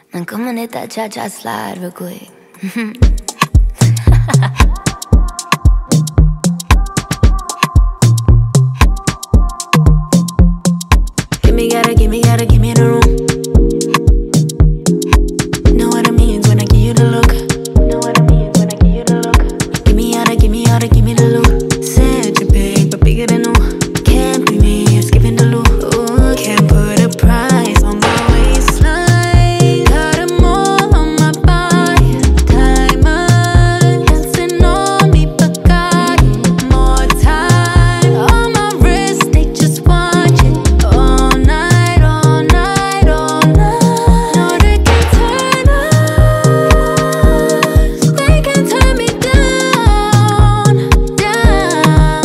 Man, come on, hit that cha-cha slide real quick. Give me the room. Know what it means when I give you the look. Know what it means when I give you the look. Give me the loot. Said you're big, but bigger than new. Can't be me, it's giving the loot. Ooh, can't put a price on my waistline. Got it more on my body. Diamond dancing on me, Bacardi. More time on my wrist, they just watch it all night, all night, all night. No, they can turn us, they can turn me down, down.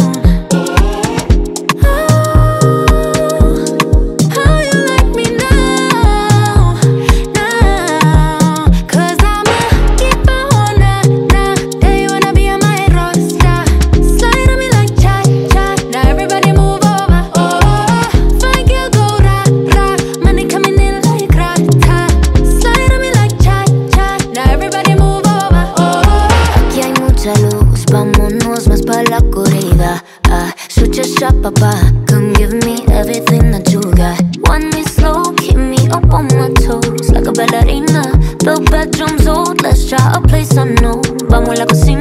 How you like me now, now? 'Cause I'ma keep on now. Tell you wanna be on my roster. Slide on me like cha-cha. Now everybody move over. Oh, fine girl go ra-ra. Money coming in like rata. Slide on me like cha-cha. Now everybody move over. Oh, aquí hay mucha luz, vámonos más pa' la corrida. Shoot your shot, papá. Come give me everything that you got. Want me slow, keep me up on my toes like a ballerina. The bedroom's old, let's try a place I know. Vamos a la cocina.